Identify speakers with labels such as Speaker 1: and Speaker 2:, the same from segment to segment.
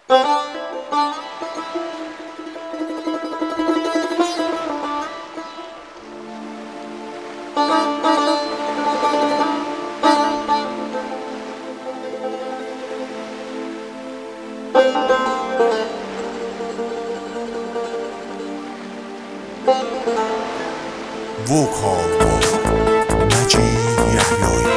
Speaker 1: وکال مجید یحیایی.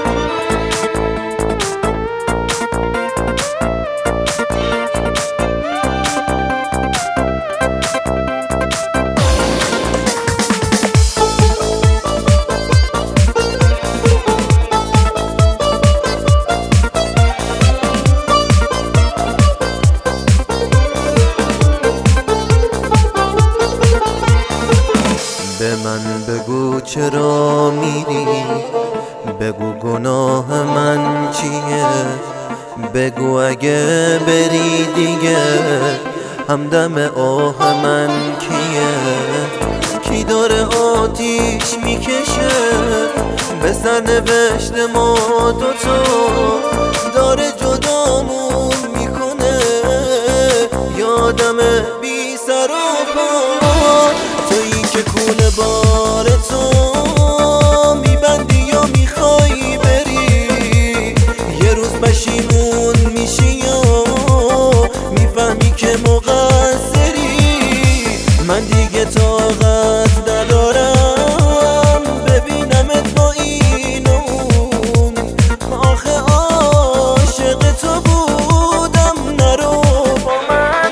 Speaker 2: به من بگو چرا میری، بگو گناه من چیه، بگو اگه بری دیگه همدم آه من کیه. کی داره آتیش میکشه به سرنوشت ما دوتا، داره جدامون میکنه یادم بی سر و پا. تویی که کوله بار تو میبندی یا میخوای بری، یه روز پشیمون میشی یا میفهمی که مقصری. من دیگه طاقت ندارم ببینمت با این و اون، آخه عاشق تو بودم نرو با من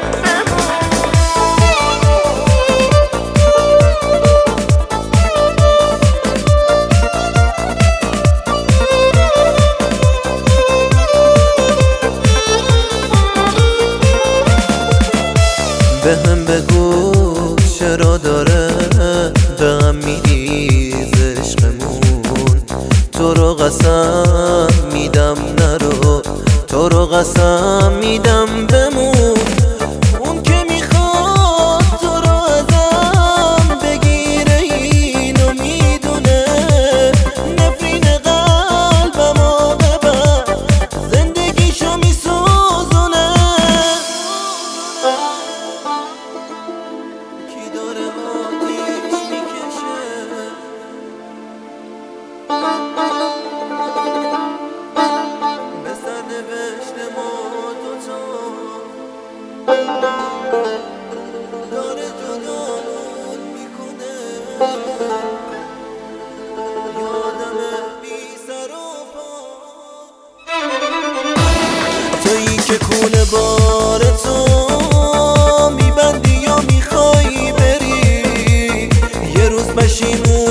Speaker 2: به هم بگو چرا داره به هم میریز عشقمون. تو رو قسم میدم نرو، تو رو قسم میدم بمون. اون که میخواد تو رو ازم بگیره اینو میدونه، نفرین قلبمو ببر زندگیشو میسوزونه. کی داره آتیش میکشه به سرنوشت ما دوتا، داره جدامون میکنه یادم بی سر و پا. تویی که کوله بار تو میبندی یا میخوای بری، یه روز پشیمون